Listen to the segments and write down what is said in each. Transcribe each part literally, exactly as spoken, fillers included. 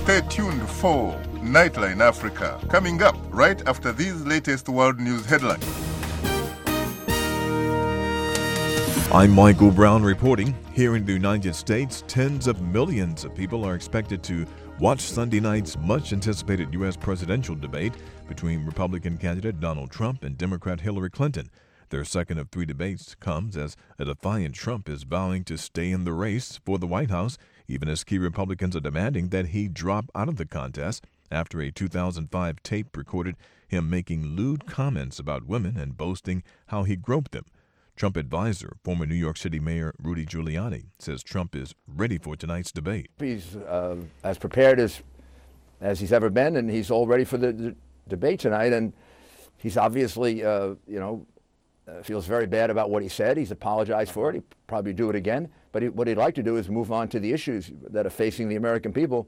Stay tuned for Nightline Africa, coming up right after these latest world news headlines. I'm Michael Brown reporting. Here in the United States, tens of millions of people are expected to watch Sunday night's much-anticipated U S presidential debate between Republican candidate Donald Trump and Democrat Hillary Clinton. Their second of three debates comes as a defiant Trump is vowing to stay in the race for the White House, even as key Republicans are demanding that he drop out of the contest after a two thousand five tape recorded him making lewd comments about women and boasting how he groped them. Trump advisor, former New York City Mayor Rudy Giuliani, says Trump is ready for tonight's debate. He's uh, as prepared as as he's ever been, and he's all ready for the, the debate tonight. And he's obviously, uh, you know, uh, feels very bad about what he said. He's apologized for it. He'll probably do it again. But he, what he'd like to do is move on to the issues that are facing the American people.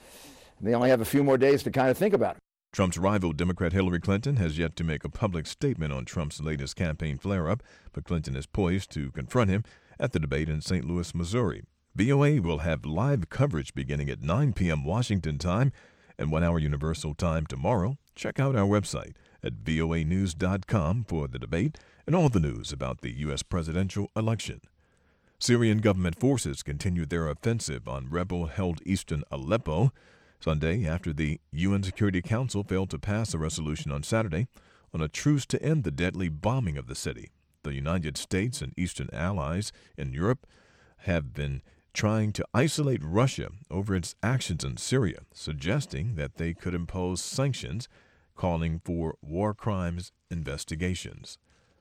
And they only have a few more days to kind of think about it. Trump's rival, Democrat Hillary Clinton, has yet to make a public statement on Trump's latest campaign flare-up, but Clinton is poised to confront him at the debate in Saint Louis, Missouri. V O A will have live coverage beginning at nine p.m. Washington time and one hour Universal Time tomorrow. Check out our website at V O A news dot com for the debate and all the news about the U S presidential election. Syrian government forces continued their offensive on rebel-held eastern Aleppo Sunday after the U N Security Council failed to pass a resolution on Saturday on a truce to end the deadly bombing of the city. The United States and Eastern allies in Europe have been trying to isolate Russia over its actions in Syria, suggesting that they could impose sanctions, calling for war crimes investigations.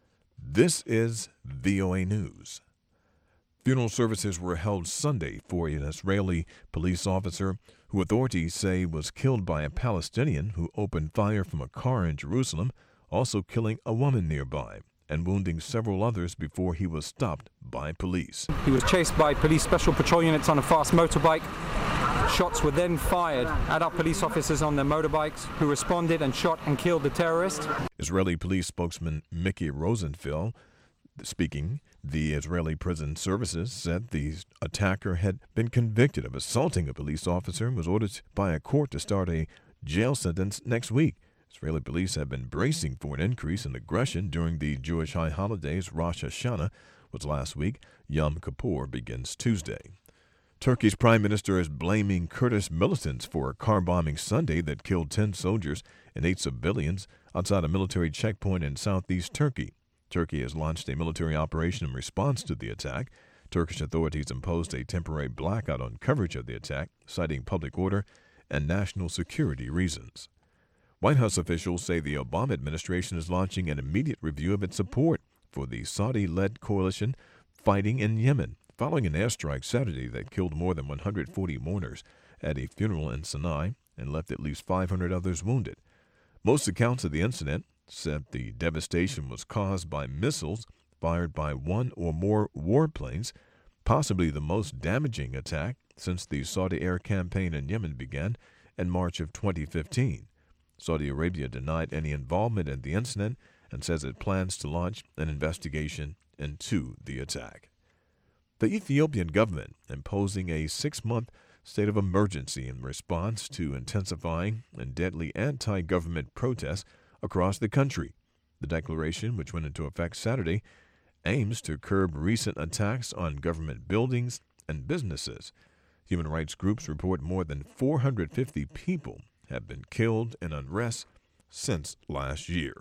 This is V O A News. Funeral services were held Sunday for an Israeli police officer who authorities say was killed by a Palestinian who opened fire from a car in Jerusalem, also killing a woman nearby and wounding several others before he was stopped by police. He was chased by police special patrol units on a fast motorbike. Shots were then fired at our police officers on their motorbikes, who responded and shot and killed the terrorist. Israeli police spokesman Mickey Rosenfeld speaking, the Israeli Prison Services said the attacker had been convicted of assaulting a police officer and was ordered by a court to start a jail sentence next week. Israeli police have been bracing for an increase in aggression during the Jewish high holidays. Rosh Hashanah was last week. Yom Kippur begins Tuesday. Turkey's prime minister is blaming Kurdish militants for a car bombing Sunday that killed ten soldiers and eight civilians outside a military checkpoint in southeast Turkey. Turkey has launched a military operation in response to the attack. Turkish authorities imposed a temporary blackout on coverage of the attack, citing public order and national security reasons. White House officials say the Obama administration is launching an immediate review of its support for the Saudi-led coalition fighting in Yemen, following an airstrike Saturday that killed more than one hundred forty mourners at a funeral in Sinai and left at least five hundred others wounded. Most accounts of the incident said the devastation was caused by missiles fired by one or more warplanes, possibly the most damaging attack since the Saudi air campaign in Yemen began in March of twenty fifteen. Saudi Arabia denied any involvement in the incident and says it plans to launch an investigation into the attack. The Ethiopian government imposing a six-month state of emergency in response to intensifying and deadly anti-government protests across the country. The declaration, which went into effect Saturday, aims to curb recent attacks on government buildings and businesses. Human rights groups report more than four hundred fifty people have been killed in unrest since last year.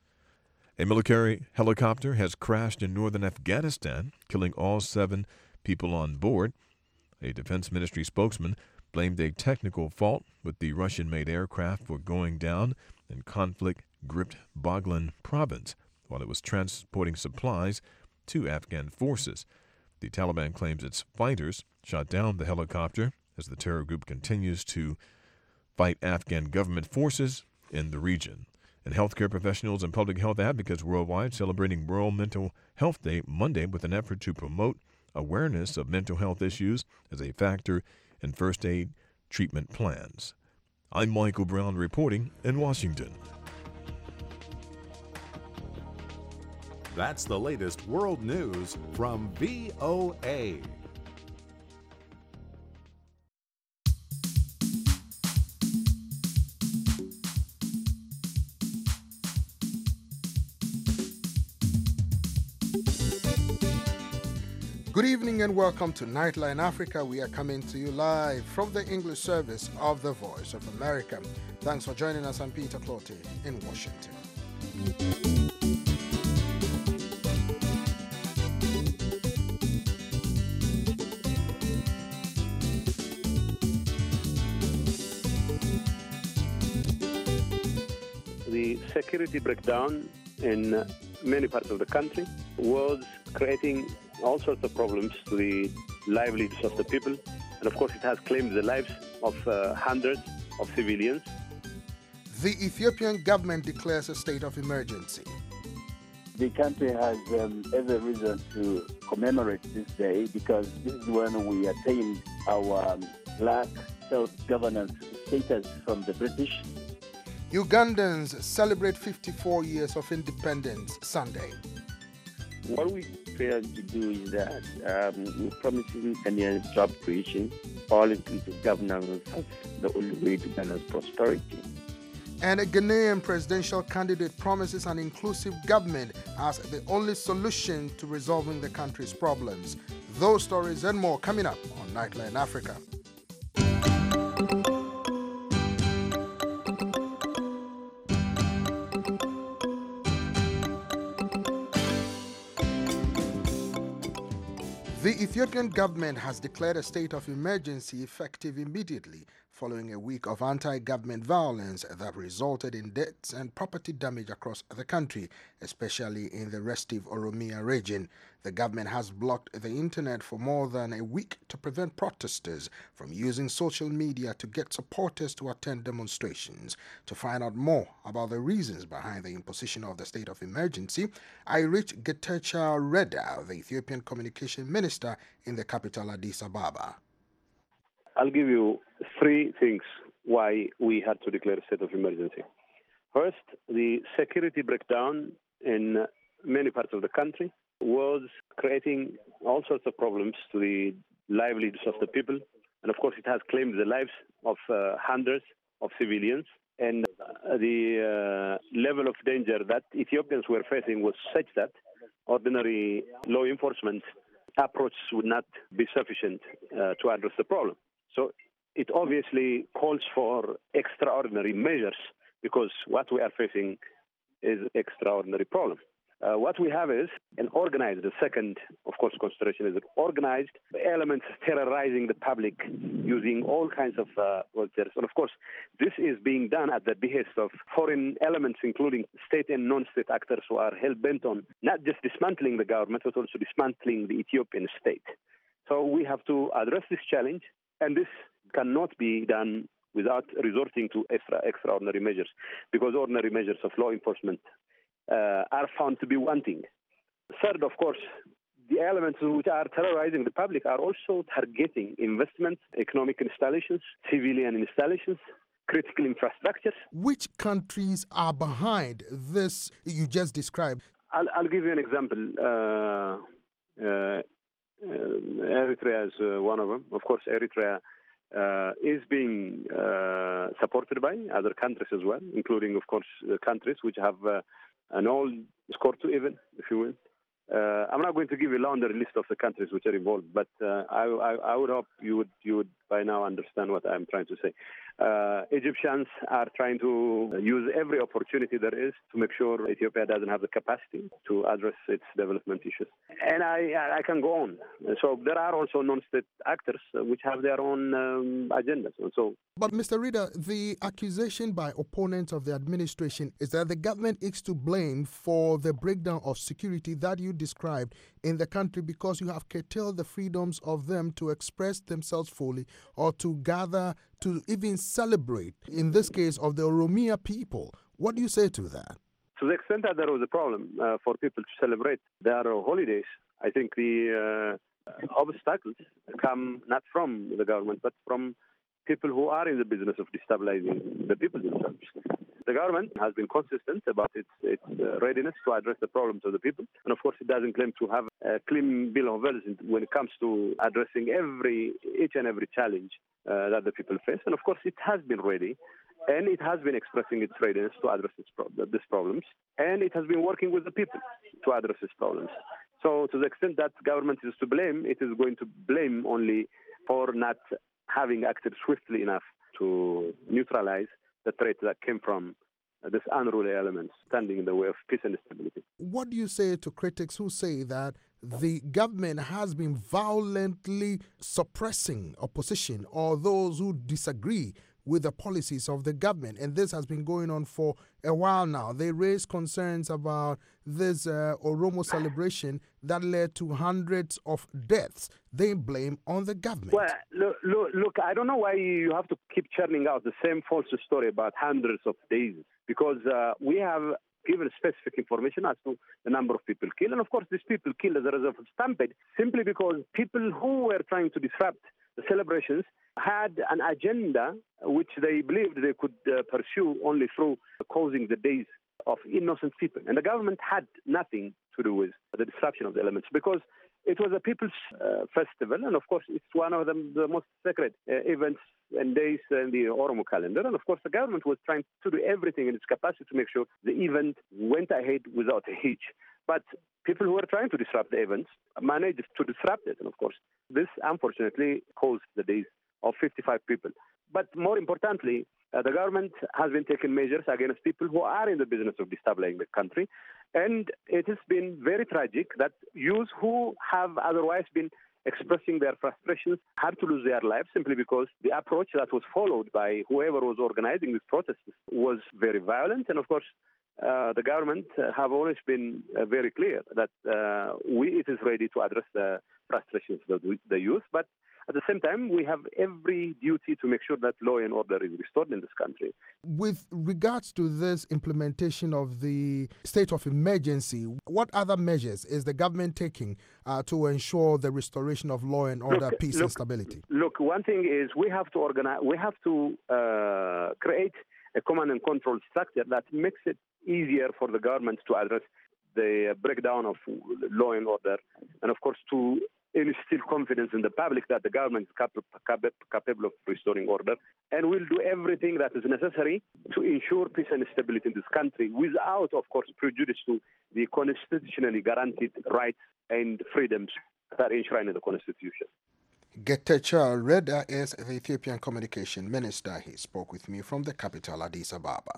A military helicopter has crashed in northern Afghanistan, killing all seven people on board. A defense ministry spokesman blamed a technical fault with the Russian-made aircraft for going down in conflict-gripped Baghlan province while it was transporting supplies to Afghan forces. The Taliban claims its fighters shot down the helicopter as the terror group continues to fight Afghan government forces in the region. And healthcare professionals and public health advocates worldwide celebrating World Mental Health Day Monday with an effort to promote awareness of mental health issues as a factor in first aid treatment plans. I'm Michael Brown reporting in Washington. That's the latest world news from V O A. Good evening and welcome to Nightline Africa. We are coming to you live from the English service of the Voice of America. Thanks for joining us. I'm Peter Clottey in Washington. The security breakdown in many parts of the country was creating all sorts of problems to the livelihoods of the people. And of course, it has claimed the lives of uh, hundreds of civilians. The Ethiopian government declares a state of emergency. The country has um, every reason to commemorate this day because this is when we attained our um, black self-governance status from the British. Ugandans celebrate fifty-four years of independence Sunday. What we failed to do is that um, we're promising Kenyan job creation, all-inclusive governance as the only way to balance prosperity. And a Ghanaian presidential candidate promises an inclusive government as the only solution to resolving the country's problems. Those stories and more coming up on Nightline Africa. The Ethiopian government has declared a state of emergency effective immediately following a week of anti-government violence that resulted in deaths and property damage across the country, especially in the restive Oromia region. The government has blocked the internet for more than a week to prevent protesters from using social media to get supporters to attend demonstrations. To find out more about the reasons behind the imposition of the state of emergency, I reached Getachew Reda, the Ethiopian communication minister in the capital Addis Ababa. I'll give you three things why we had to declare a state of emergency. First, the security breakdown in many parts of the country was creating all sorts of problems to the livelihoods of the people. And of course, it has claimed the lives of uh, hundreds of civilians. And uh, the uh, level of danger that Ethiopians were facing was such that ordinary law enforcement approach would not be sufficient uh, to address the problem. So it obviously calls for extraordinary measures because what we are facing is an extraordinary problem. Uh, what we have is an organized, the second, of course, consideration is an organized elements terrorizing the public using all kinds of uh, volunteers. And of course, this is being done at the behest of foreign elements, including state and non-state actors who are hell-bent on not just dismantling the government, but also dismantling the Ethiopian state. So we have to address this challenge, and this cannot be done without resorting to extra, extraordinary measures, because ordinary measures of law enforcement uh, are found to be wanting. Third, of course, the elements which are terrorizing the public are also targeting investments, economic installations, civilian installations, critical infrastructures. Which countries are behind this you just described? I'll, I'll give you an example. Uh, uh, Uh, Eritrea is uh, one of them. Of course, Eritrea uh, is being uh, supported by other countries as well, including, of course, the countries which have uh, an old score to even, if you will. Uh, I'm not going to give you a laundry list of the countries which are involved, but uh, I, I, I would hope you would you would by now understand what I'm trying to say. Uh, Egyptians are trying to use every opportunity there is to make sure Ethiopia doesn't have the capacity to address its development issues. And I, I can go on. So there are also non-state actors which have their own um, agendas. And so, but Mister Rida, the accusation by opponents of the administration is that the government is to blame for the breakdown of security that you described in the country because you have curtailed the freedoms of them to express themselves fully or to gather, to even celebrate, in this case, of the Oromia people. What do you say to that? To the extent that there was a problem uh, for people to celebrate their holidays, I think the uh, obstacles come not from the government, but from people who are in the business of destabilizing the people themselves. The government has been consistent about its, its uh, readiness to address the problems of the people. And of course, it doesn't claim to have a clean bill of health when it comes to addressing every, each and every challenge uh, that the people face. And of course, it has been ready. And it has been expressing its readiness to address its pro- these problems. And it has been working with the people to address these problems. So to the extent that government is to blame, it is going to blame only for not having acted swiftly enough to neutralize the threat that came from this unruly elements standing in the way of peace and stability. What do you say to critics who say that the government has been violently suppressing opposition or those who disagree with the policies of the government? And this has been going on for a while now. They raised concerns about this uh, Oromo celebration that led to hundreds of deaths. They blame on the government. Well, look, look, look, I don't know why you have to keep churning out the same false story about hundreds of days, because uh, we have given specific information as to the number of people killed. And of course, these people killed as a result of stampede simply because people who were trying to disrupt the celebrations had an agenda which they believed they could uh, pursue only through causing the days of innocent people. And the government had nothing to do with the disruption of the elements because it was a people's uh, festival, and of course it's one of the, the most sacred uh, events and days in the Oromo calendar. And of course the government was trying to do everything in its capacity to make sure the event went ahead without a hitch. But people who were trying to disrupt the events managed to disrupt it. And of course this unfortunately caused the days of fifty-five people. But more importantly, uh, the government has been taking measures against people who are in the business of destabilizing the country. And it has been very tragic that youths who have otherwise been expressing their frustrations had to lose their lives simply because the approach that was followed by whoever was organizing these protests was very violent. And of course, uh, the government uh, have always been uh, very clear that uh, we, it is ready to address the frustrations of the, the youth. But at the same time, we have every duty to make sure that law and order is restored in this country. With regards to this implementation of the state of emergency, what other measures is the government taking uh, to ensure the restoration of law and order, look, peace look, and stability? Look, one thing is we have to organize, we have to uh, create a command and control structure that makes it easier for the government to address the breakdown of law and order, and of course to instill confidence in the public that the government is cap- cap- capable of restoring order, and will do everything that is necessary to ensure peace and stability in this country without, of course, prejudice to the constitutionally guaranteed rights and freedoms that are enshrined in the Constitution. Getachew Reda is the Ethiopian Communication Minister. He spoke with me from the capital, Addis Ababa.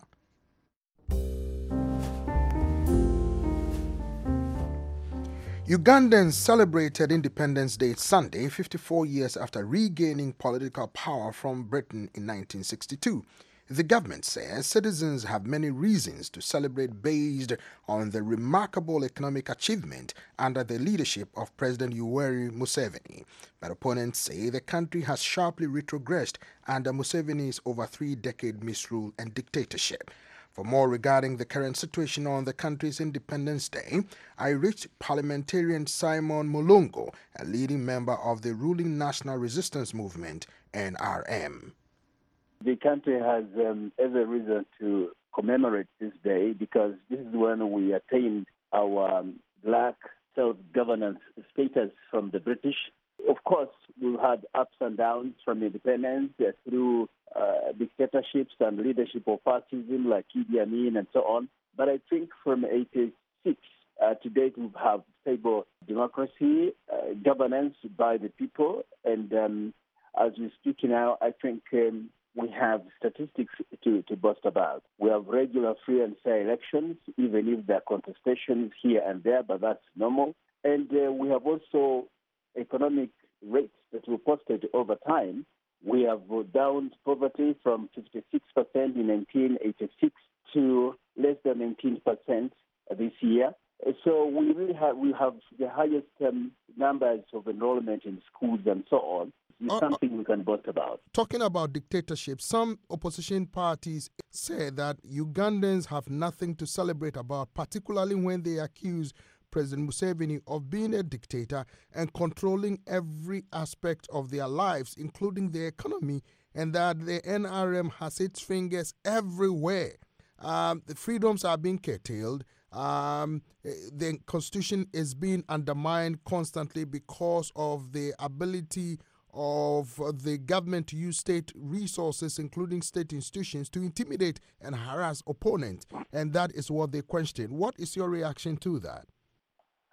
Ugandans celebrated Independence Day Sunday, fifty-four years after regaining political power from Britain in nineteen sixty-two. The government says citizens have many reasons to celebrate based on the remarkable economic achievement under the leadership of President Yoweri Museveni. But opponents say the country has sharply retrogressed under Museveni's over three-decade misrule and dictatorship. For more regarding the current situation on the country's Independence Day, I reached parliamentarian Simon Mulungu, a leading member of the ruling National Resistance Movement, N R M. The country has um, every reason to commemorate this day because this is when we attained our um, black self-governance status from the British. Of course, we've had ups and downs from independence uh, through uh, dictatorships and leadership of fascism like Idi Amin and so on. But I think from eighty-six uh, to date, we have stable democracy, uh, governance by the people. And um, as we speak now, I think um, we have statistics to, to boast about. We have regular free and fair elections, even if there are contestations here and there, but that's normal. And uh, we have also economic rates that were posted over time. We have downed poverty from fifty-six percent in nineteen eighty-six to less than nineteen percent this year. So we really have we have the highest um, numbers of enrollment in schools and so on. It's uh, something we can boast about. Talking about dictatorship, some opposition parties say that Ugandans have nothing to celebrate about, particularly when they accuse President Museveni of being a dictator and controlling every aspect of their lives, including the economy, and that the N R M has its fingers everywhere. Um, the freedoms are being curtailed. Um, the Constitution is being undermined constantly because of the ability of the government to use state resources, including state institutions, to intimidate and harass opponents. And that is what they question. What is your reaction to that?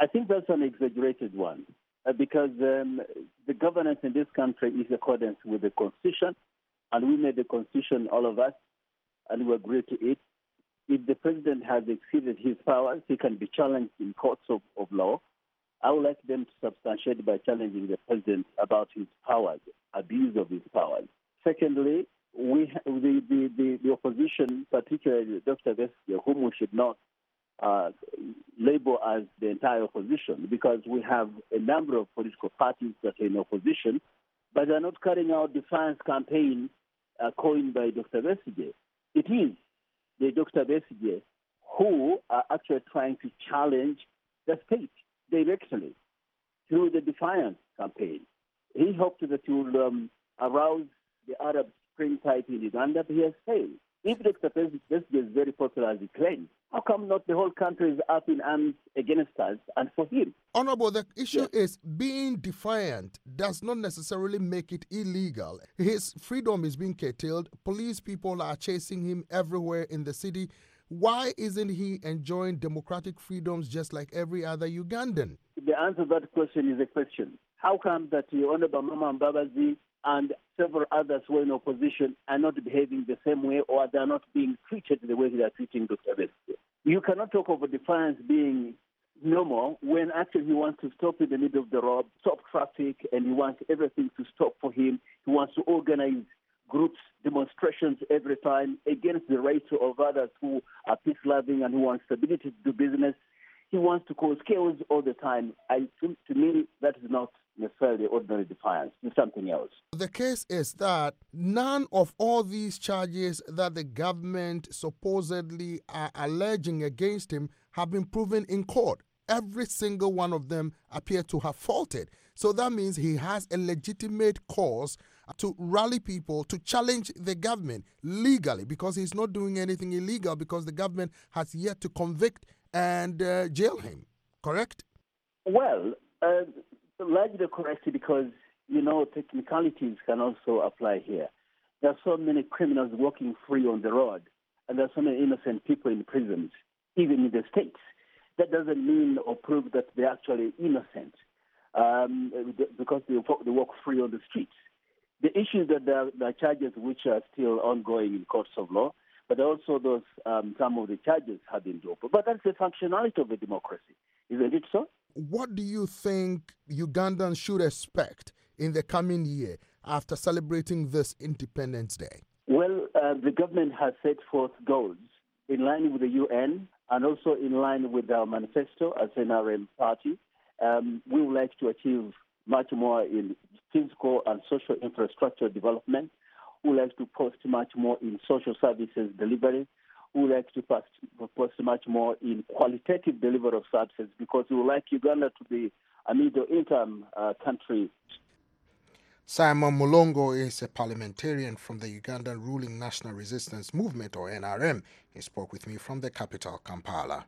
I think that's an exaggerated one uh, because um, the governance in this country is in accordance with the Constitution, and we made the Constitution, all of us, and we agreed to it. If the president has exceeded his powers, he can be challenged in courts of, of law. I would like them to substantiate by challenging the president about his powers, abuse of his powers. Secondly, we the, the, the, the opposition, particularly Doctor Besigye, whom we should not uh, label as the entire opposition, because we have a number of political parties that are in opposition, but they are not carrying out defiance campaign uh, coined by Doctor Besigye. It is the Doctor Besigye who are actually trying to challenge the state directly through the defiance campaign. He hoped that he would um, arouse the Arab Spring type in Uganda, but he has failed. If Doctor Besigye is very popular as he claims, how come not the whole country is up in arms against us and for him? Honorable, the issue yes. is being defiant does not necessarily make it illegal. His freedom is being curtailed. Police people are chasing him everywhere in the city. Why isn't he enjoying democratic freedoms just like every other Ugandan? The answer to that question is a question. How come that the Honorable Mama Mbabazi and several others who are in opposition are not behaving the same way, or they are not being treated the way they are treating Doctor Besigye? You cannot talk of a defiance being normal when actually he wants to stop in the middle of the road, stop traffic, and he wants everything to stop for him. He wants to organize groups, demonstrations every time against the rights of others who are peace-loving and who want stability to do business. He wants to cause chaos all the time. I think, to me, that is not necessarily ordinary defiance. It's something else. The case is that none of all these charges that the government supposedly are alleging against him have been proven in court. Every single one of them appear to have faulted. So that means he has a legitimate cause to rally people to challenge the government legally, because he's not doing anything illegal, because the government has yet to convict and uh, jail him. Correct? Well, uh, largely correct, because, you know, technicalities can also apply here. There are so many criminals walking free on the road, and there are so many innocent people in prisons, even in the States. That doesn't mean or prove that they're actually innocent um, because they walk, they walk free on the streets. The issue is that there are, there are charges which are still ongoing in courts of law, but also those um, some of the charges have been dropped. But that's the functionality of a democracy, isn't it so? What do you think Ugandans should expect in the coming year after celebrating this Independence Day? Well, uh, the government has set forth goals in line with the U N and also in line with our manifesto as an N R M party. Um, we would like to achieve much more in physical and social infrastructure development. We would like to post much more in social services delivery. We would like to post, post much more in qualitative delivery of services, because we would like Uganda to be a middle-income uh, country. Simon Mulongo is a parliamentarian from the Ugandan Ruling National Resistance Movement, or N R M. He spoke with me from the capital, Kampala.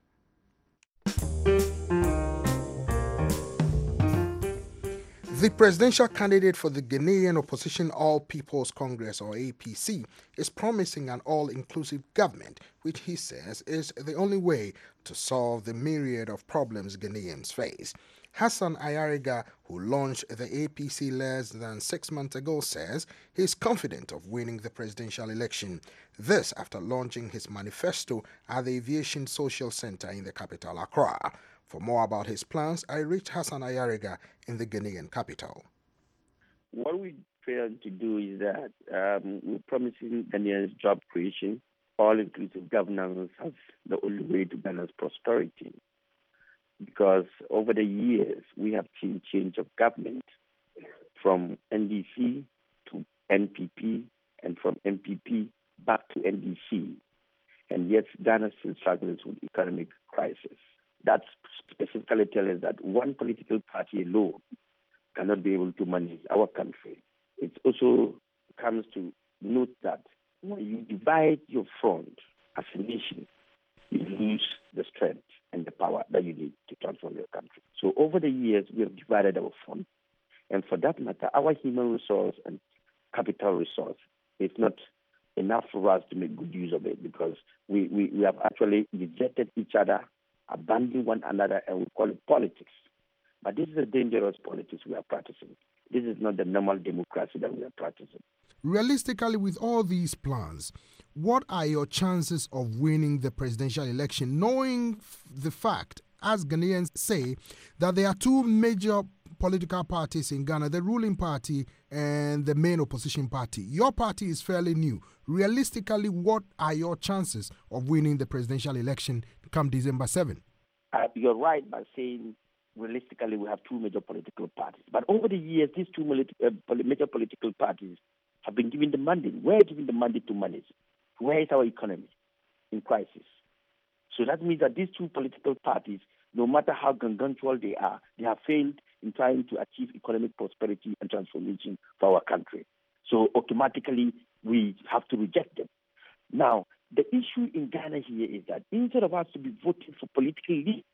The presidential candidate for the Ghanaian Opposition All People's Congress, or A P C, is promising an all-inclusive government, which he says is the only way to solve the myriad of problems Ghanaians face. Hassan Ayariga, who launched the A P C less than six months ago, says he is confident of winning the presidential election. This after launching his manifesto at the Aviation Social Center in the capital, Accra. For more about his plans, I reached Hassan Ayariga in the Ghanaian capital. What we failed to do is that um, we're promising Ghanaians job creation, all-inclusive governance as the only way to Ghana's prosperity. Because over the years, we have seen change of government from N D C to N P P and from N P P back to N D C. And yet Ghana still struggles with economic crisis. That specifically tells us that one political party alone cannot be able to manage our country. It also comes to note that when you divide your front as a nation, you lose the strength and the power that you need to transform your country. So over the years, we have divided our front. And for that matter, our human resource and capital resource is not enough for us to make good use of it, because we, we, we have actually rejected each other abandon one another, and we call it politics. But this is a dangerous politics we are practicing. This is not the normal democracy that we are practicing. Realistically, with all these plans, what are your chances of winning the presidential election, knowing f- the fact, as Ghanaians say, that there are two major political parties in Ghana, the ruling party and the main opposition party? Your party is fairly new. Realistically, what are your chances of winning the presidential election come December seventh? Uh, you're right by saying realistically we have two major political parties. But over the years, these two uh, major political parties have been given the mandate. We're giving the mandate to manage. Where is our economy? In crisis. So that means that these two political parties, no matter how gargantuan they are, they have failed in trying to achieve economic prosperity and transformation for our country. So automatically, we have to reject them. Now, the issue in Ghana here is that instead of us to be voting for political leaders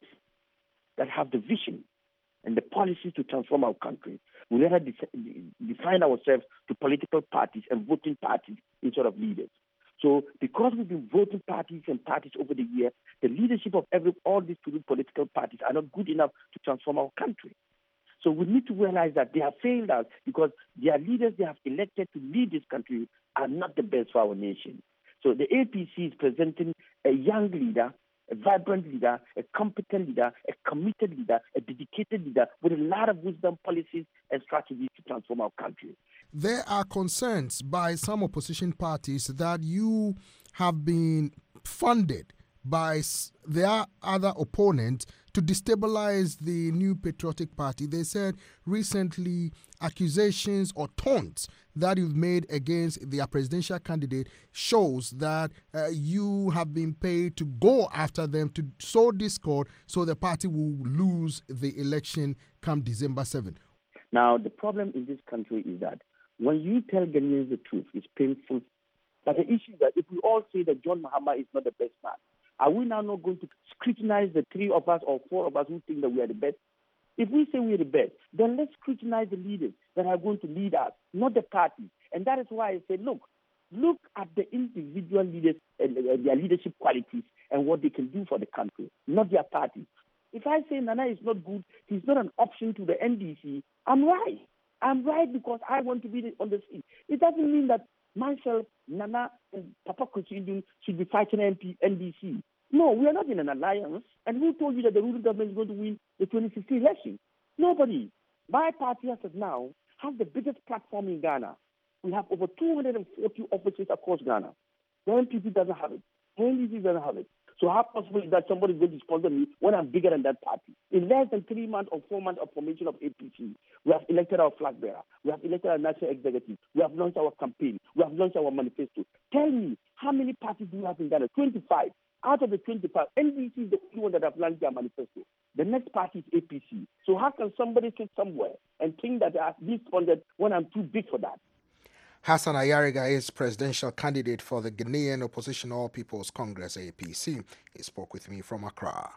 that have the vision and the policies to transform our country, we rather de- define ourselves to political parties and voting parties instead of leaders. So because we've been voting parties and parties over the year, the leadership of every all these two political parties are not good enough to transform our country. So we need to realize that they have failed us because their leaders they have elected to lead this country are not the best for our nation. So the A P C is presenting a young leader, a vibrant leader, a competent leader, a committed leader, a dedicated leader with a lot of wisdom, policies, and strategies to transform our country. There are concerns by some opposition parties that you have been funded by their other opponents to destabilize the New Patriotic Party. They said recently accusations or taunts that you've made against their presidential candidate shows that uh, you have been paid to go after them to sow discord so the party will lose the election come December seventh. Now, the problem in this country is that when you tell Ghanaians the truth, it's painful. But the issue is that if we all say that John Mahama is not the best man, are we now not going to scrutinize the three of us or four of us who think that we are the best? If we say we are the best, then let's scrutinize the leaders that are going to lead us, not the party. And that is why I say, look, look at the individual leaders and their leadership qualities and what they can do for the country, not their party. If I say Nana is not good, he's not an option to the N D C, I'm right. I'm right because I want to be on the seat. It doesn't mean that myself, Nana, and Papa Kuchindun should be fighting N D C. No, we are not in an alliance. And who told you that the ruling government is going to win the twenty sixteen election? Nobody. My party, as of now, has the biggest platform in Ghana. We have over two hundred forty offices across Ghana. The N P P doesn't have it. The N D C doesn't have it. So how possible is that somebody is going to sponsor me when I'm bigger than that party? In less than three months or four months of formation of A P C, we have elected our flag bearer. We have elected our national executive. We have launched our campaign. We have launched our manifesto. Tell me, how many parties do we have in Ghana? twenty-five. Out of the twenty-five, N D C is the only one that have launched their manifesto. The next party is A P C. So how can somebody sit somewhere and think that they are being funded when I'm too big for that? Hassan Ayariga is presidential candidate for the Ghanaian Opposition All People's Congress, A P C. He spoke with me from Accra.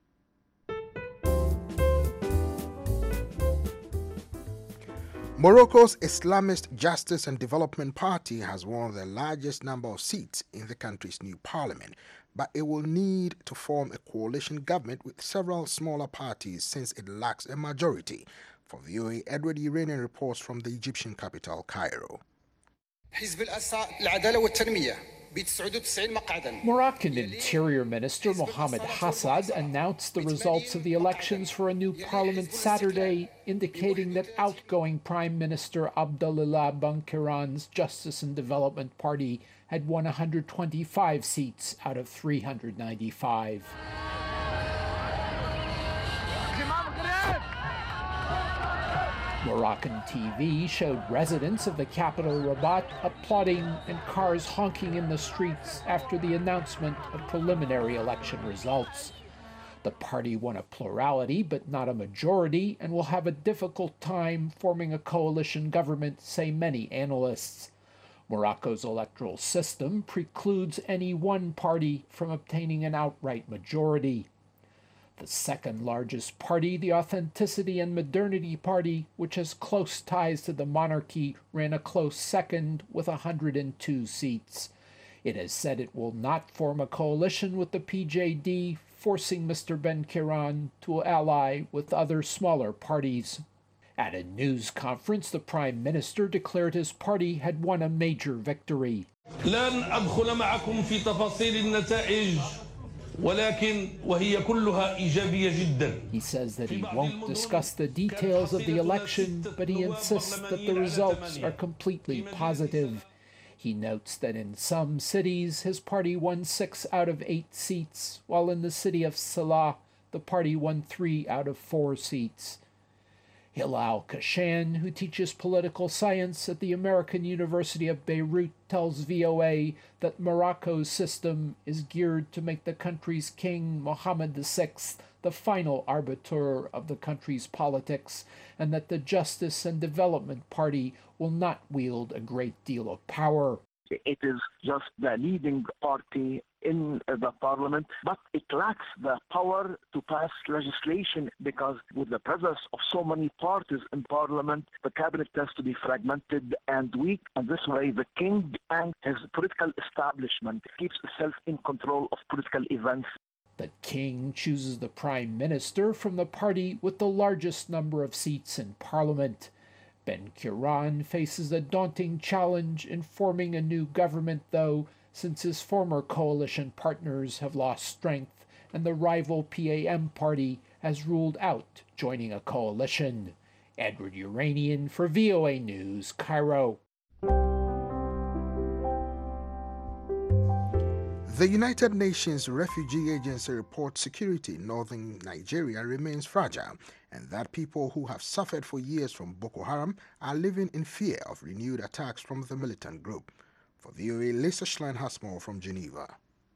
Morocco's Islamist Justice and Development Party has won the largest number of seats in the country's new parliament, but it will need to form a coalition government with several smaller parties since it lacks a majority. For V O A, Edward Iranian reports from the Egyptian capital, Cairo. Moroccan Interior Minister Mohamed Hassad announced the results of the elections for a new parliament Saturday, indicating that outgoing Prime Minister Abdullah Bankiran's Justice and Development Party had won one hundred twenty-five seats out of three hundred ninety-five. Moroccan T V showed residents of the capital Rabat applauding and cars honking in the streets after the announcement of preliminary election results. The party won a plurality but not a majority and will have a difficult time forming a coalition government, say many analysts. Morocco's electoral system precludes any one party from obtaining an outright majority. The second largest party, the Authenticity and Modernity Party, which has close ties to the monarchy, ran a close second with one hundred two seats. It has said it will not form a coalition with the P J D, forcing Mister Ben-Kiran to ally with other smaller parties. At a news conference, the Prime Minister declared his party had won a major victory. لن أدخل معكم في تفاصيل النتائج ولكن وهي كلها إيجابية جدا. He says that he won't discuss the details of the election, but he insists that the results are completely positive. He notes that in some cities, his party won six out of eight seats, while in the city of Salah, the party won three out of four seats. Hilal Kashan, who teaches political science at the American University of Beirut, tells V O A that Morocco's system is geared to make the country's king, Mohammed the sixth, the final arbiter of the country's politics, and that the Justice and Development Party will not wield a great deal of power. It is just the leading party in the parliament, but it lacks the power to pass legislation because with the presence of so many parties in parliament, the cabinet tends to be fragmented and weak, and this way the king and his political establishment keeps itself in control of political events. The king chooses the prime minister from the party with the largest number of seats in parliament. Ben-Kiran faces a daunting challenge in forming a new government, though, since his former coalition partners have lost strength and the rival P A M party has ruled out joining a coalition. Edward Uranian for V O A News, Cairo. The United Nations Refugee Agency reports security in northern Nigeria remains fragile, and that people who have suffered for years from Boko Haram are living in fear of renewed attacks from the militant group. For V O A, Lisa Schlein has more from Geneva.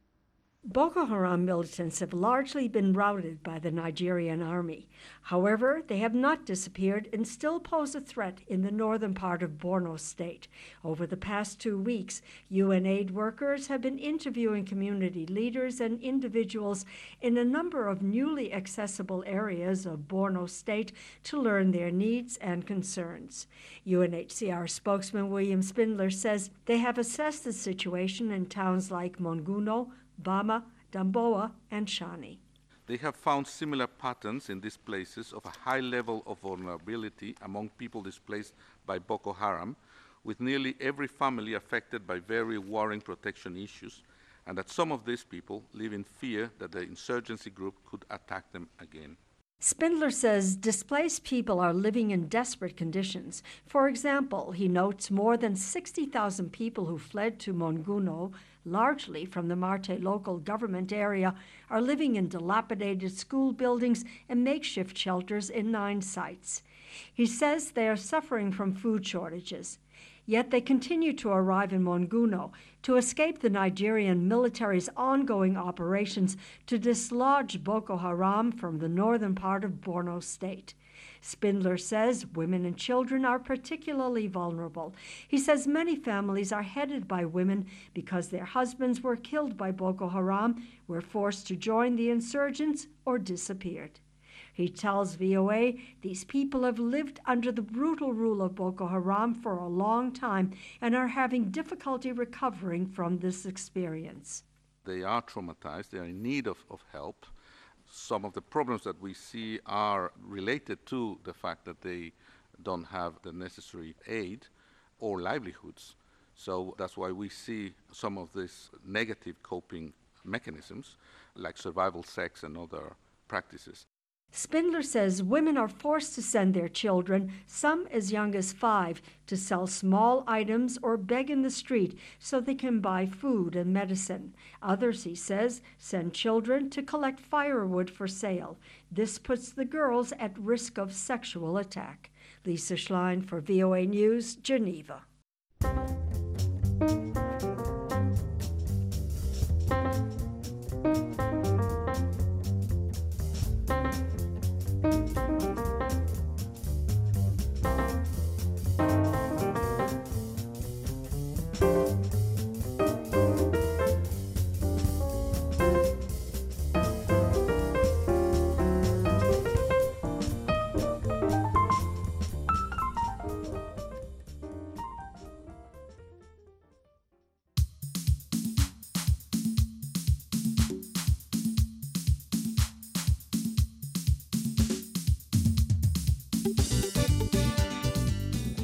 Boko Haram militants have largely been routed by the Nigerian army. However, they have not disappeared and still pose a threat in the northern part of Borno State. Over the past two weeks, U N aid workers have been interviewing community leaders and individuals in a number of newly accessible areas of Borno State to learn their needs and concerns. U N H C R spokesman William Spindler says they have assessed the situation in towns like Monguno, Bama, Damboa, and Shani. They have found similar patterns in these places of a high level of vulnerability among people displaced by Boko Haram, with nearly every family affected by very worrying protection issues, and that some of these people live in fear that the insurgency group could attack them again. Spindler says displaced people are living in desperate conditions. For example, he notes more than sixty thousand people who fled to Monguno, largely from the Marte local government area, are living in dilapidated school buildings and makeshift shelters in nine sites. He says they are suffering from food shortages. Yet they continue to arrive in Monguno to escape the Nigerian military's ongoing operations to dislodge Boko Haram from the northern part of Borno State. Spindler says women and children are particularly vulnerable. He says many families are headed by women because their husbands were killed by Boko Haram, were forced to join the insurgents, or disappeared. He tells V O A these people have lived under the brutal rule of Boko Haram for a long time and are having difficulty recovering from this experience. They are traumatized, they are in need of, of help. Some of the problems that we see are related to the fact that they don't have the necessary aid or livelihoods. So that's why we see some of these negative coping mechanisms like survival sex and other practices. Spindler says women are forced to send their children, some as young as five, to sell small items or beg in the street so they can buy food and medicine. Others, he says, send children to collect firewood for sale. This puts the girls at risk of sexual attack. Lisa Schlein for V O A News, Geneva.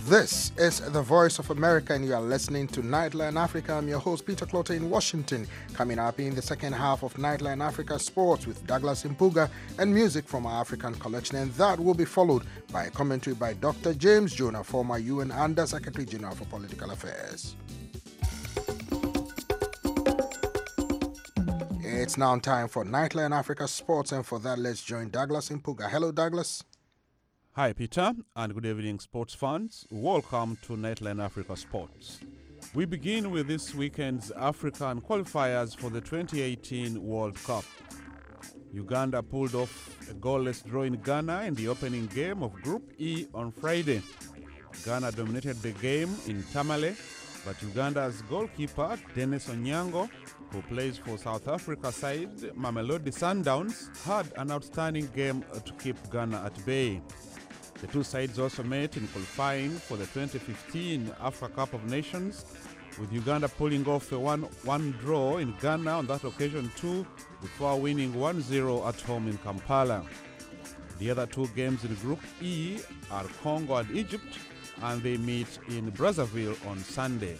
This is the Voice of America, and you are listening to Nightline Africa. I'm your host, Peter Clotter in Washington. Coming up in the second half of Nightline Africa Sports with Douglas Impuga and music from our African collection, and that will be followed by a commentary by Doctor James Jonah, former U N Under Secretary General for Political Affairs. It's now time for Nightline Africa Sports, and for that, let's join Douglas Impuga. Hello, Douglas. Hi, Peter, and good evening, sports fans. Welcome to Nightline Africa Sports. We begin with this weekend's African qualifiers for the twenty eighteen World Cup. Uganda pulled off a goalless draw in Ghana in the opening game of Group E on Friday. Ghana dominated the game in Tamale, but Uganda's goalkeeper, Dennis Onyango, who plays for South Africa side Mamelodi Sundowns, had an outstanding game to keep Ghana at bay. The two sides also met in qualifying for the twenty fifteen Africa Cup of Nations, with Uganda pulling off a one one draw in Ghana on that occasion too, before winning one zero at home in Kampala. The other two games in Group E are Congo and Egypt, and they meet in Brazzaville on Sunday.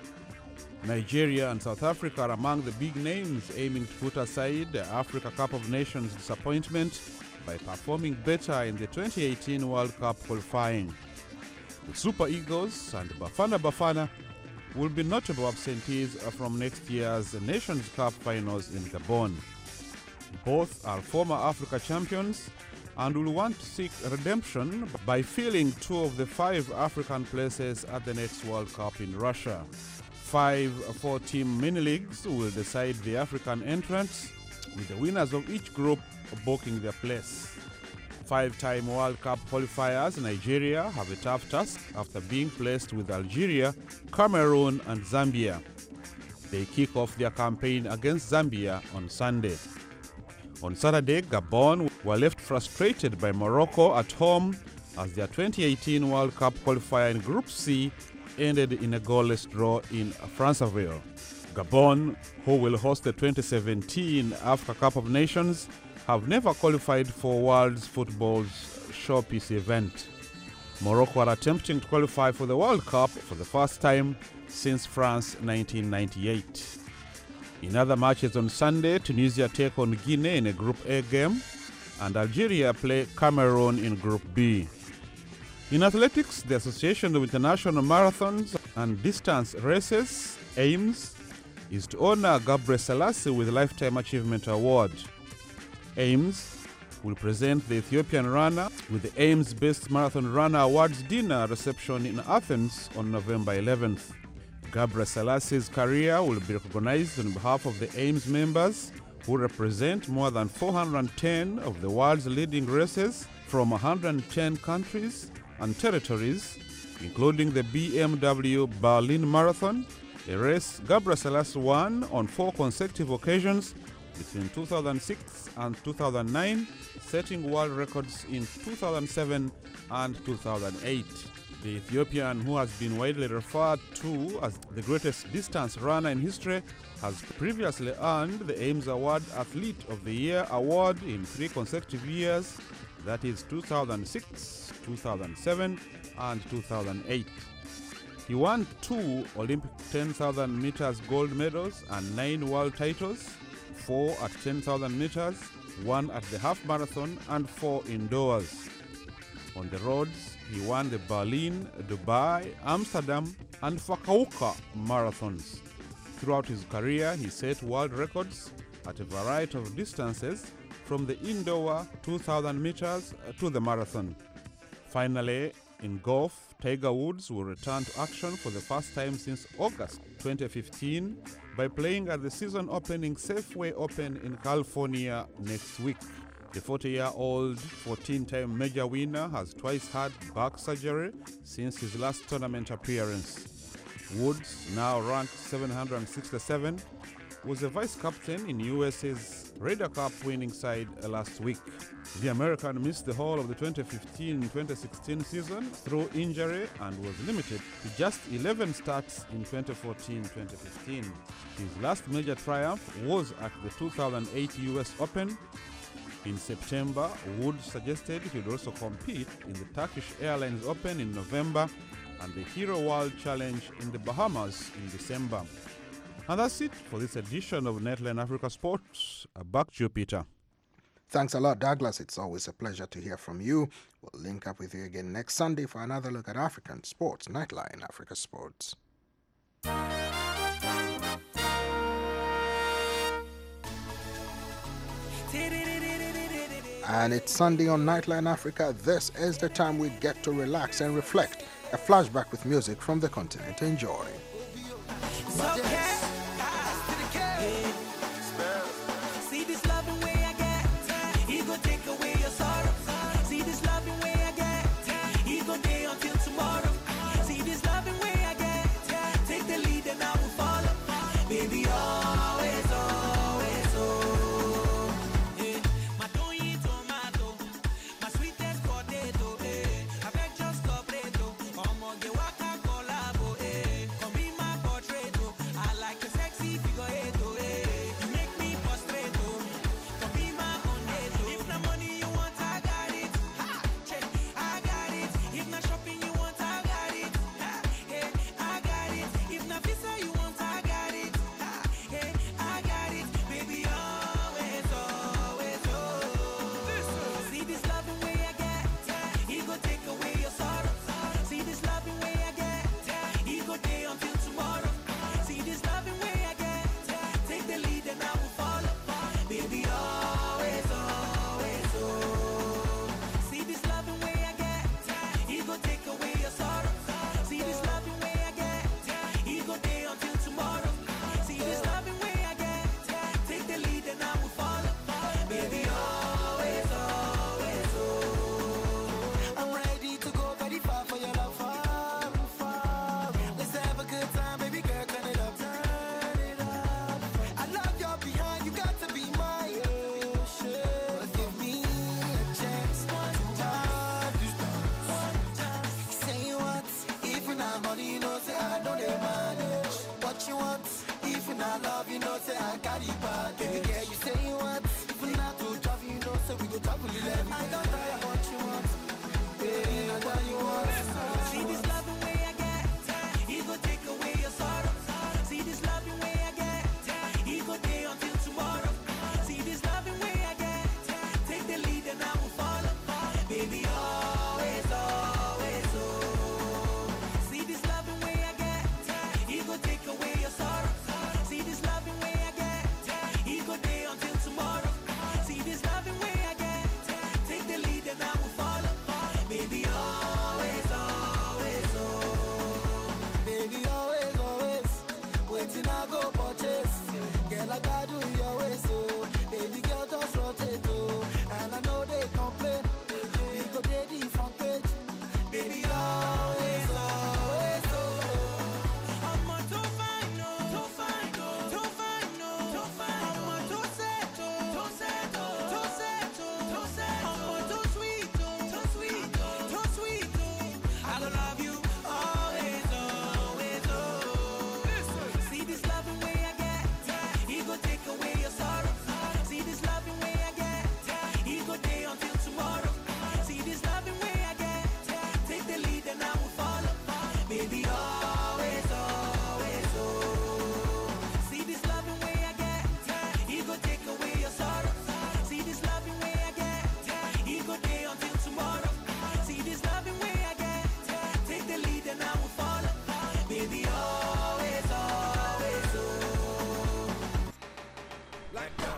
Nigeria and South Africa are among the big names aiming to put aside the Africa Cup of Nations disappointment by performing better in the twenty eighteen World Cup qualifying. The Super Eagles and Bafana Bafana will be notable absentees from next year's Nations Cup finals in Gabon. Both are former Africa champions and will want to seek redemption by filling two of the five African places at the next World Cup in Russia. Five four-team mini-leagues will decide the African entrants, with the winners of each group booking their place. Five-time World Cup qualifiers Nigeria have a tough task after being placed with Algeria, Cameroon and Zambia. They kick off their campaign against Zambia on Sunday. On Saturday, Gabon were left frustrated by Morocco at home as their twenty eighteen World Cup qualifier in Group C ended in a goalless draw in Brazzaville. Gabon, who will host the twenty seventeen Africa Cup of Nations, have never qualified for world football's showpiece event. Morocco are attempting to qualify for the World Cup for the first time since France nineteen ninety-eight. In other matches on Sunday, Tunisia take on Guinea in a Group A game, and Algeria play Cameroon in Group B. In athletics, the Association of International Marathons and Distance Races, AIMS, is to honor Gabriel Selassie with a Lifetime Achievement Award. AIMS will present the Ethiopian runner with the AIMS Best Marathon Runner Awards dinner reception in Athens on November eleventh. Gabriel Selassie's career will be recognized on behalf of the AIMS members, who represent more than four hundred ten of the world's leading races from one hundred ten countries and territories, including the B M W Berlin Marathon, a race Gabriel Selassie won on four consecutive occasions between two thousand six and two thousand nine, setting world records in two thousand seven and two thousand eight. The Ethiopian, who has been widely referred to as the greatest distance runner in history, has previously earned the AIMS Award Athlete of the Year award in three consecutive years, that is two thousand six, two thousand seven, and two thousand eight. He won two Olympic ten thousand meters gold medals and nine world titles, four at ten thousand meters, one at the half marathon, and four indoors. On the roads, he won the Berlin, Dubai, Amsterdam, and Fukuoka marathons. Throughout his career, he set world records at a variety of distances, from the indoor two thousand meters to the marathon. Finally, in golf, Tiger Woods will return to action for the first time since August twenty fifteen by playing at the season-opening Safeway Open in California next week. The forty-year-old fourteen-time major winner has twice had back surgery since his last tournament appearance. Woods, now ranked seven hundred sixty-seven, was a vice-captain in U S A's Ryder Cup winning side last week. The American missed the whole of the twenty fifteen twenty sixteen season through injury and was limited to just eleven starts in twenty fourteen twenty fifteen. His last major triumph was at the two thousand eight U S Open. In September, Woods suggested he would also compete in the Turkish Airlines Open in November and the Hero World Challenge in the Bahamas in December. And that's it for this edition of Nightline Africa Sports. Back to you, Peter. Thanks a lot, Douglas. It's always a pleasure to hear from you. We'll link up with you again next Sunday for another look at African sports. Nightline Africa Sports. And it's Sunday on Nightline Africa. This is the time we get to relax and reflect. A flashback with music from the continent. Enjoy. See this loving way I get, he gon' take away your sorrow. See this loving way I get, he gon' day until tomorrow. See this loving way I get, take the lead and I will follow. Baby, always, always, oh. Yeah. My doing tomato, my sweetest potato, eh. I beg just stop it, oh. Omo ge waka collabo, eh. Come be my portrait, oh. I like your sexy figure eight, oh, eh. You make me prostrate, oh. Come be my own date, oh. If na money you want, I got it. Ha, check, I got it. If na shopping you want, I got it. Ha, hey, I got it. If na visa you want, I got it. Ha, hey, I got it. Baby, always, always, oh. See this loving way I get, he go take away your sorrow. See this loving way I get, he go day until tomorrow. See this loving way I get, take the lead and I will follow. Baby, always, always, oh. See this loving way I get, he go take away your sorrow. See this loving way I get, he go day until tomorrow. See this loving way I get, take the lead and I will follow. Baby, always, always, oh. I'm ready to go very far for your love, far, far. Let's have a good time, baby girl, turn it up, turn it up. I love your behind, you got to be my ocean. Give me a chance, one time, one time. Say what, if you not money, you know, say I don't manage. What you want, if you not love, you know, say I got it bad. Baby girl, you say what, if you not to travel, you know, say we go travel eleven. I don't try what you want, baby, I know you want. See this loving way I get, he go take away your sorrow. See this loving way I get, he go day until tomorrow. See this loving way I get, take the lead and I will follow. Baby, always, always, oh. See this loving way I get, he go take away your sorrow. See this loving way I get, he go day until tomorrow. See this loving way I get, take the lead and I will follow. Baby, always, always, oh. Baby, always, always, waiting I go purchase. Girl, I got do your way, so baby girl just rotate, oh. And I know they complain, we go dey the front page. Baby, always, always, oh. I'm a too fine, no, too fine, no, too fine, no, too fine. I'm a too set, oh, too set, oh, too set, oh, too set. I'm a too sweet, oh, too sweet, oh, too sweet, oh. I gonna love you always, always, oh. See this loving way I get, he go take away your sorrow. See this loving way I get, he go day until tomorrow. See this loving way I get, take the lead and I will follow. Baby, always, always, oh. See this loving way I get, he go take away your sorrow. See this loving way I get, he go day until tomorrow. See this loving way I get, take the lead and I will follow. Baby, always, always, oh. Like that.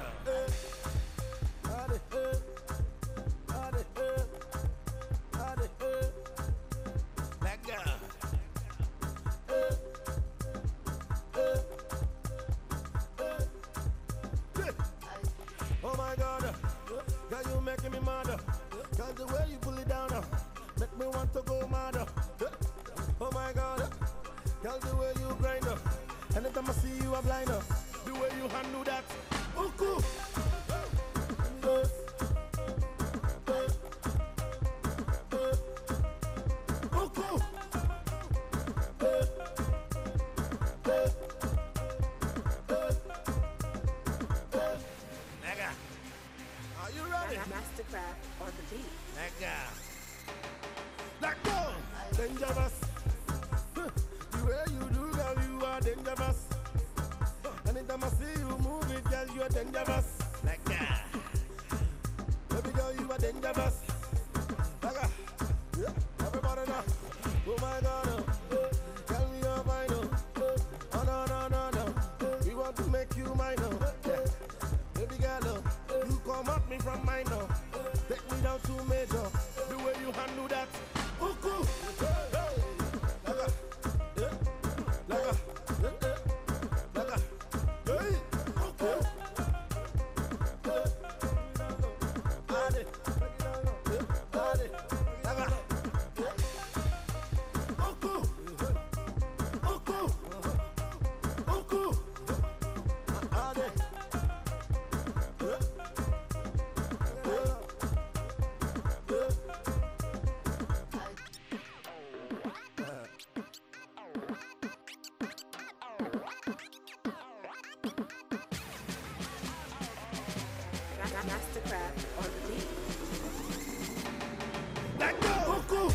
Oh my God, girl, you making me mad. Cause the way you pull it down, make me want to go mad. Oh my God, girl, the way you grind. Anytime I see you, I'm blind. The way you handle that, oh cool. Oh cool. Are you ready? Mastercraft on the beat. Let go. Let go. Dangerous. you're dangerous. Like that. Baby girl, you are dangerous. Like that. Yeah. Everybody now. Oh my God. Uh, uh, tell me you're fine. Uh, uh, oh no, no, no, no. We want to make you mine. Uh, yeah. Baby girl, uh, you come at me from minor. Uh, take me down to major. The way you handle that. Oh, cool. Hey, hey. Like that. Yeah. Like that. Yeah. Like that. Hey. Okay. Mastercraft on the beat. Let go! Go!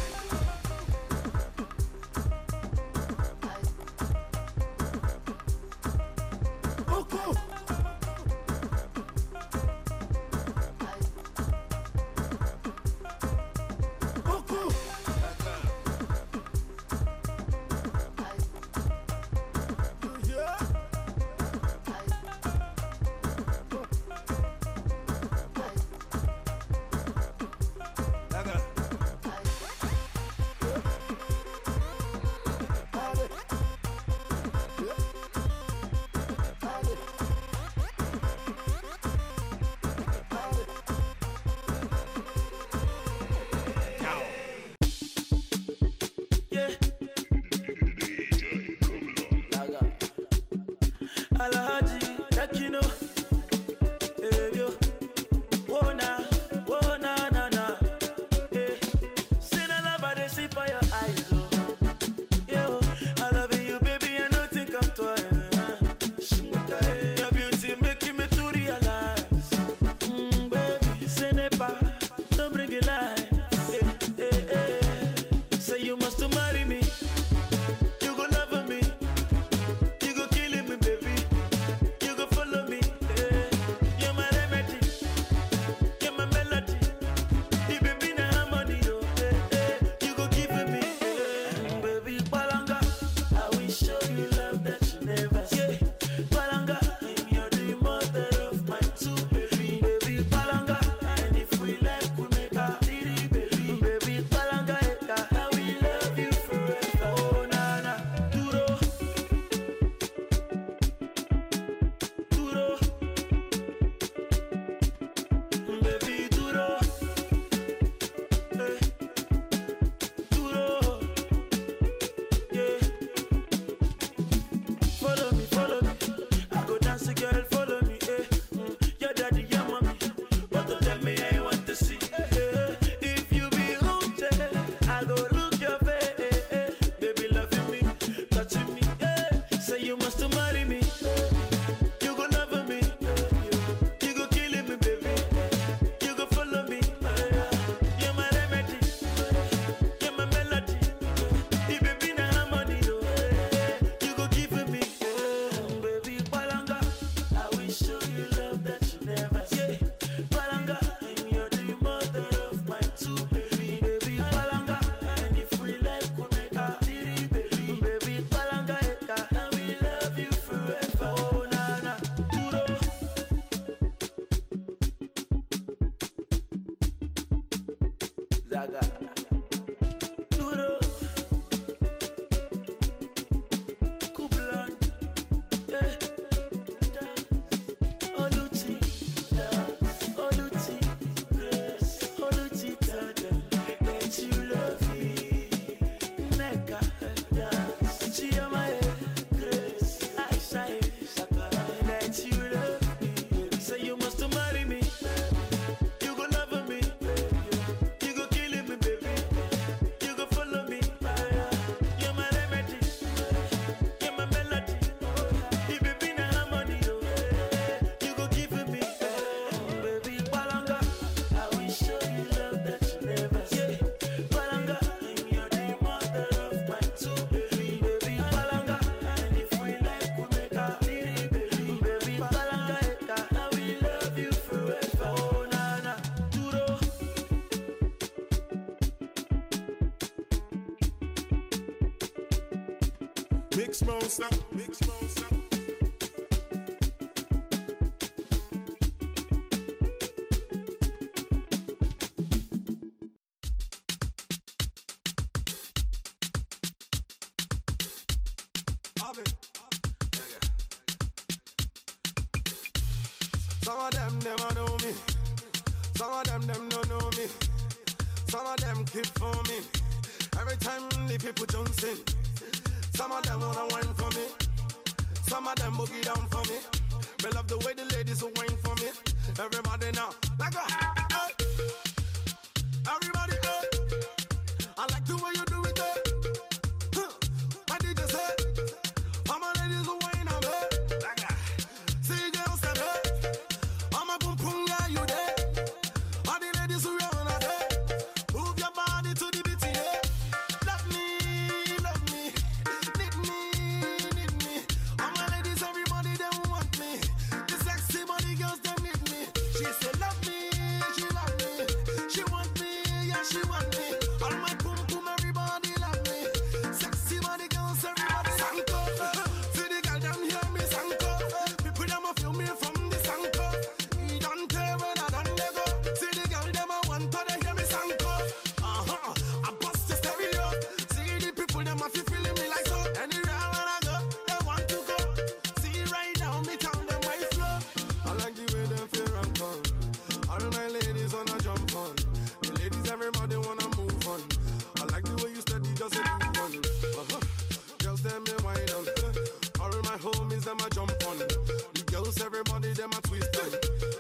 Marry me, you go love me, you go kill me, baby. Big Smosa, Big Smosa. Some of them never know me. Some of them them don't know me. Some of them keep for me. Every time the people jump in. Some of them wanna wine for me. Some of them boogie down for me. Me love the way the ladies will wine for me. Everybody now, like a hey. Everybody, hey. I like the way you do it, hey. Huh. My D J said, all my ladies will wine on me. Like a see girls said, hey. All my boom boom, yeah, you there. All the ladies who run out there. Move your body to the beat, yeah. Love me, love me, need me, need me. All my ladies, everybody, they want me. The sexy body girls, they need me. She said, love me, she love me. She want me, yeah, she want me. All my boom boom, everybody love me. Sexy body girls, everybody sanko. See the girl, them hear me sanko. People, them a feel me from the sanko. He don't care when I done they go. See the girl, them a want to they hear me sanko. Uh-huh, I bust the stereo. See the people, them a feel feeling me like so. Anywhere when I go, they want to go. See right now, me tell them my flow. I like the way them feel and come. All my ladies wanna jump on. The ladies, everybody wanna move on. I like the way you steady, just a move on. Uh-huh. Girls, them me wide on. All my homies, them a jump on. The girls, everybody, them a twist on.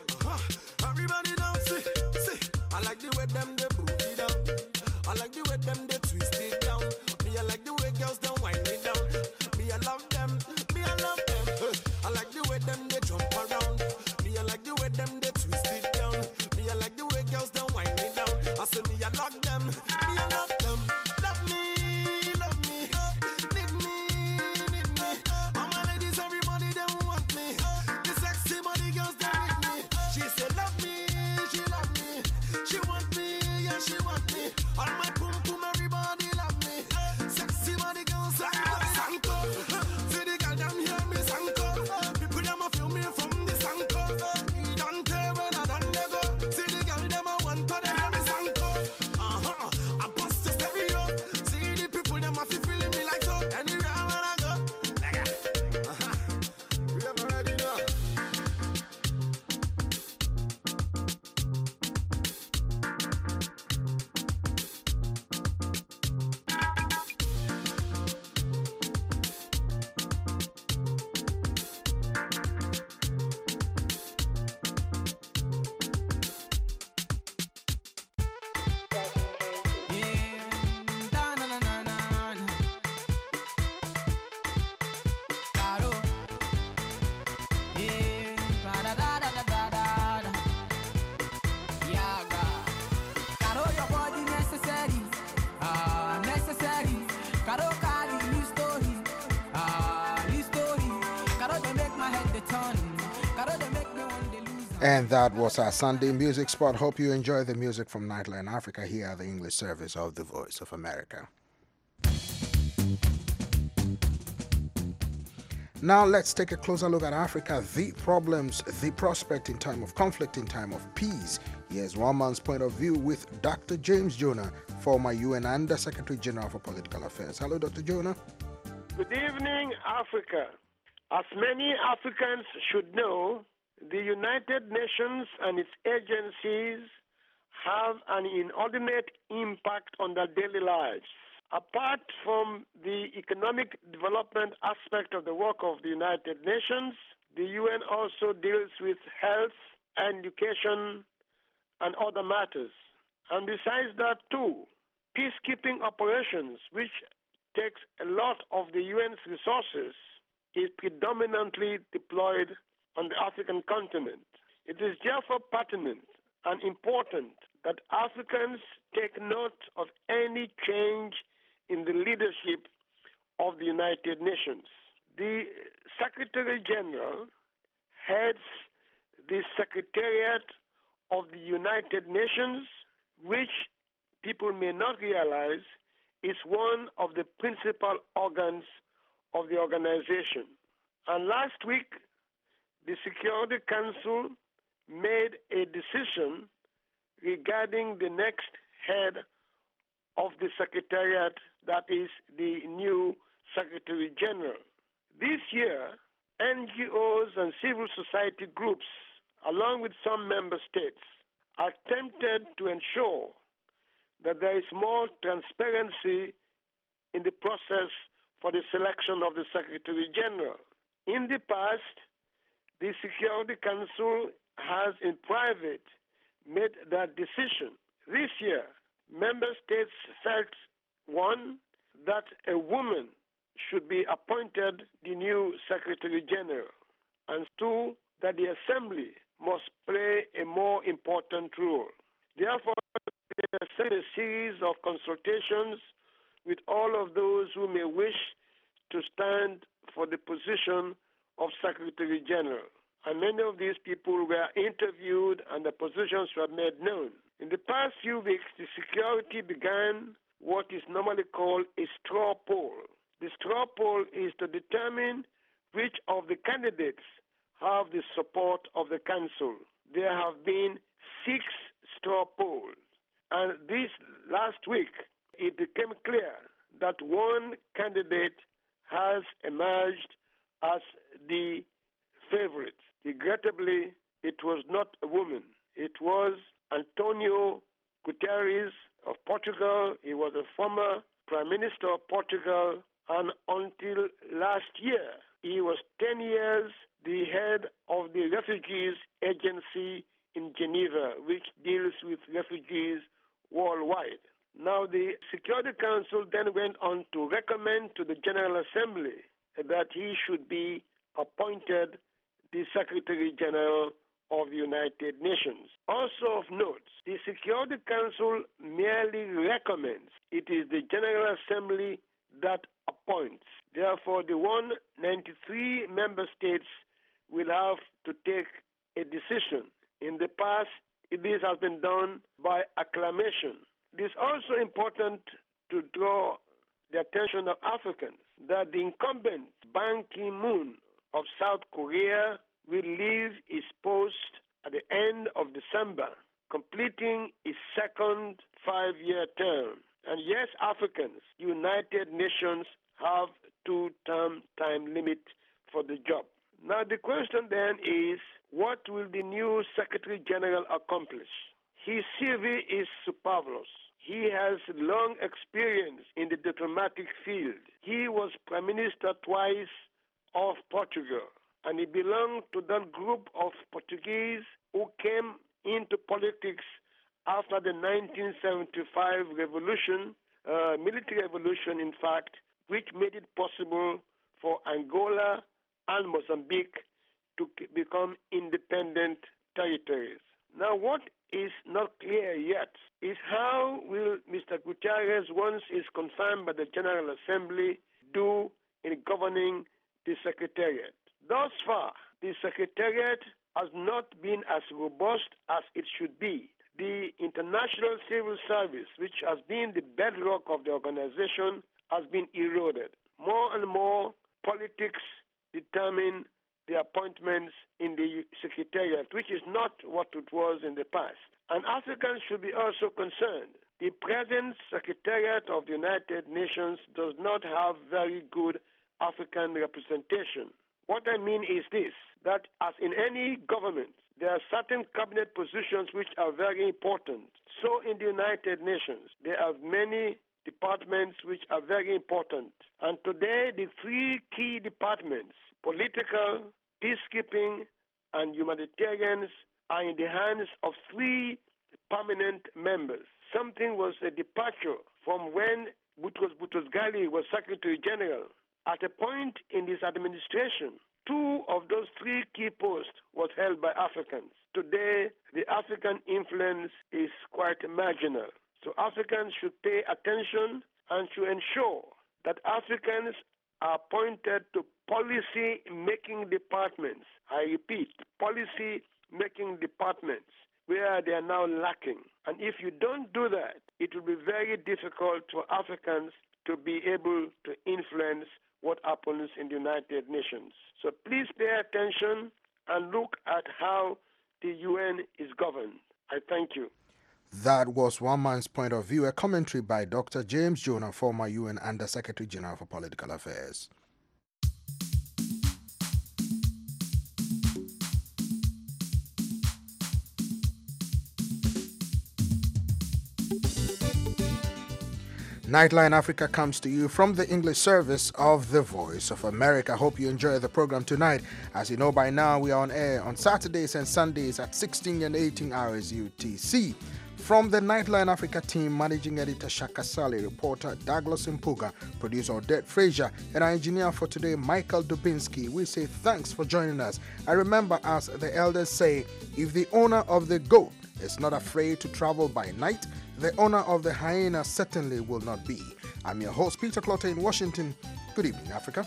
Uh-huh. Everybody down, see, see. I like the way them they booty down. I like the way them they twist it down. Me, I like the way girls don't wind me down. Me, I love them. Me, I love them. Uh, I like the way them they jump around. Me, I like the way them they twist it down. Me, I like the way girls don't wind me down. I say me, I love them. Me, I love them. Love me, love me, need me, need me. All my ladies, everybody, they want me. The sexy body girls, they need me. She said, love me, she love me. She want me, yeah, she want me. All my pum pum, everybody love me. Sexy body girls, everybody sanko. See the girl, them hear me sanko. People, them a feel me from the sanko. He don't care when I done they go. See the girl, them a want to they hear me sanko. Uh-huh, I bust the stereo. See the people, them a feel feeling me like so. Anywhere when I go, like that. Uh-huh, we ever ready now? And that was our Sunday music spot. Hope you enjoy the music from Nightline Africa here at the English service of the Voice of America. Now let's take a closer look at Africa, the problems, the prospect in time of conflict, in time of peace. Here's one man's point of view with Doctor James Jonah, former U N Under Secretary General for Political Affairs. Hello, Doctor Jonah. Good evening, Africa. As many Africans should know, the United Nations and its agencies have an inordinate impact on their daily lives. Apart from the economic development aspect of the work of the United Nations, the U N also deals with health, education, and other matters. And besides that too, peacekeeping operations, which takes a lot of the U N's resources, is predominantly deployed on the African continent. It is therefore pertinent and important that Africans take note of any change in the leadership of the United Nations. The Secretary General heads the Secretariat of the United Nations, which people may not realize is one of the principal organs of the organization. And last week, the Security Council made a decision regarding the next head of the Secretariat, that is the new Secretary General. This year, N G Os and civil society groups, along with some member states, are tempted to ensure that there is more transparency in the process for the selection of the Secretary General. In the past, the Security Council has in private made that decision. This year, member states felt, one, that a woman should be appointed the new Secretary General, and two, that the Assembly must play a more important role. Therefore, they have set a series of consultations with all of those who may wish to stand for the position of Secretary General. And many of these people were interviewed and the positions were made known. In the past few weeks, the security began what is normally called a straw poll. The straw poll is to determine which of the candidates have the support of the council. There have been six straw polls. And this last week, it became clear that one candidate has emerged as the favorite. Regrettably, it was not a woman. It was Antonio Guterres of Portugal. He was a former Prime Minister of Portugal, and until last year, he was ten years the head of the Refugees Agency in Geneva, which deals with refugees worldwide. Now, the Security Council then went on to recommend to the General Assembly that he should be appointed the Secretary General of the United Nations. Also of note, the Security Council merely recommends. It is the General Assembly that appoints. Therefore, the one hundred ninety-three member states will have to take a decision. In the past, this has been done by acclamation. It is also important to draw the attention of Africans that the incumbent Ban Ki-moon of South Korea will leave his post at the end of December, completing his second five-year term. And yes, Africans, United Nations have two-term time limit for the job. Now the question then is, what will the new Secretary General accomplish? His C V is superfluous. He has long experience in the diplomatic field. He was Prime Minister twice of Portugal, and he belonged to that group of Portuguese who came into politics after the nineteen seventy-five revolution, uh, military revolution, in fact, which made it possible for Angola and Mozambique to become independent territories. Now, what is not clear yet is how will Mister Guterres, once is confirmed by the General Assembly, do in governing the Secretariat. Thus far, the Secretariat has not been as robust as it should be. The International Civil Service, which has been the bedrock of the organization, has been eroded. More and more politics determine the appointments in the Secretariat, which is not what it was in the past. And Africans should be also concerned. The present Secretariat of the United Nations does not have very good African representation. What I mean is this, that as in any government, there are certain cabinet positions which are very important. So in the United Nations, there are many departments which are very important. And today, the three key departments, political, peacekeeping, and humanitarians, are in the hands of three permanent members. Something was a departure from when Boutros Boutros-Ghali was Secretary General. At a point in his administration, two of those three key posts was held by Africans. Today, the African influence is quite marginal. So Africans should pay attention and should ensure that Africans are appointed to policy-making departments. I repeat, policy-making departments where they are now lacking. And if you don't do that, it will be very difficult for Africans to be able to influence what happens in the United Nations. So please pay attention and look at how the U N is governed. I thank you. That was one man's point of view, a commentary by Doctor James Jonah, former U N Under-Secretary General for Political Affairs. Nightline Africa comes to you from the English service of The Voice of America. Hope you enjoy the program tonight. As you know by now, we are on air on Saturdays and Sundays at sixteen and eighteen hours U T C. From the Nightline Africa team, Managing Editor Shaka Sali, reporter Douglas Mpuga, producer Odette Frazier, and our engineer for today, Michael Dubinsky, we say thanks for joining us. I remember, as the elders say, if the owner of the goat is not afraid to travel by night, the owner of the hyena certainly will not be. I'm your host, Peter Clotter in Washington. Good evening, Africa.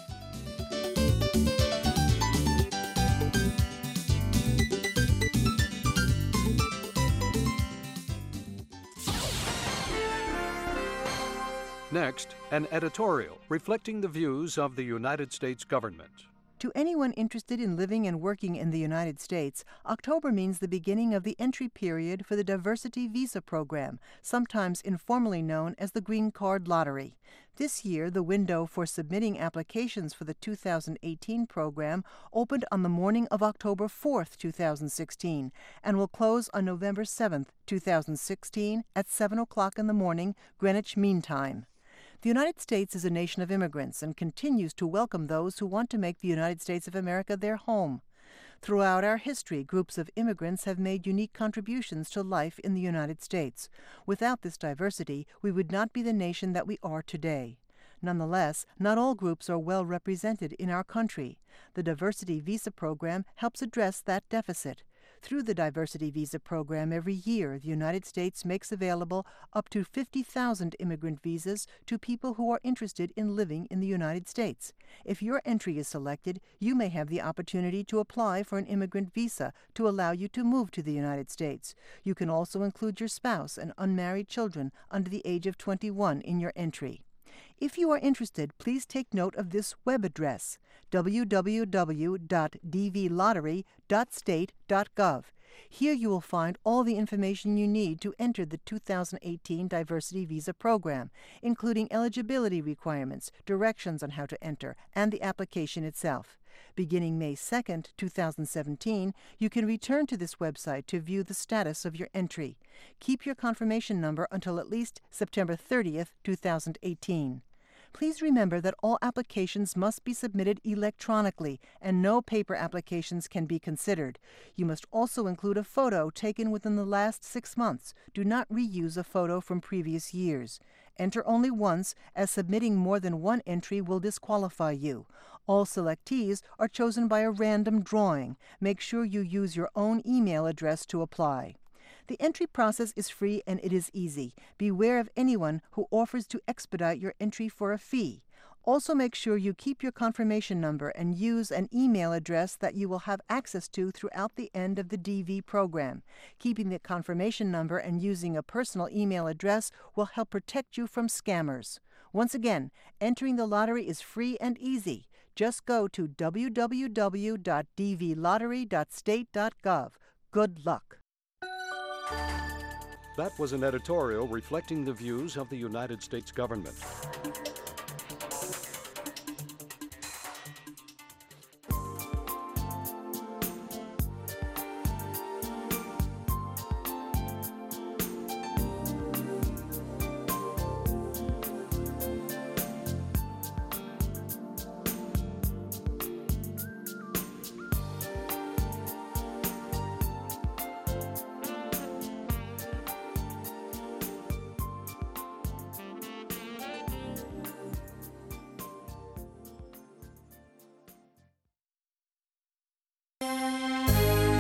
Next, an editorial reflecting the views of the United States government. To anyone interested in living and working in the United States, October means the beginning of the entry period for the Diversity Visa Program, sometimes informally known as the Green Card Lottery. This year, the window for submitting applications for the two thousand eighteen program opened on the morning of October fourth, two thousand sixteen, and will close on November seventh, two thousand sixteen at seven o'clock in the morning, Greenwich Mean Time. The United States is a nation of immigrants and continues to welcome those who want to make the United States of America their home. Throughout our history, groups of immigrants have made unique contributions to life in the United States. Without this diversity, we would not be the nation that we are today. Nonetheless, not all groups are well represented in our country. The Diversity Visa Program helps address that deficit. Through the Diversity Visa Program, every year the United States makes available up to fifty thousand immigrant visas to people who are interested in living in the United States. If your entry is selected, you may have the opportunity to apply for an immigrant visa to allow you to move to the United States. You can also include your spouse and unmarried children under the age of twenty-one in your entry. If you are interested, please take note of this web address, w w w dot d v lottery dot state dot gov. Here you will find all the information you need to enter the two thousand eighteen Diversity Visa Program, including eligibility requirements, directions on how to enter, and the application itself. Beginning May second, two thousand seventeen, you can return to this website to view the status of your entry. Keep your confirmation number until at least September thirtieth, two thousand eighteen. Please remember that all applications must be submitted electronically and no paper applications can be considered. You must also include a photo taken within the last six months. Do not reuse a photo from previous years. Enter only once, as submitting more than one entry will disqualify you. All selectees are chosen by a random drawing. Make sure you use your own email address to apply. The entry process is free and it is easy. Beware of anyone who offers to expedite your entry for a fee. Also make sure you keep your confirmation number and use an email address that you will have access to throughout the end of the D V program. Keeping the confirmation number and using a personal email address will help protect you from scammers. Once again, entering the lottery is free and easy. Just go to w w w dot d v lottery dot state dot gov. Good luck. That was an editorial reflecting the views of the United States government.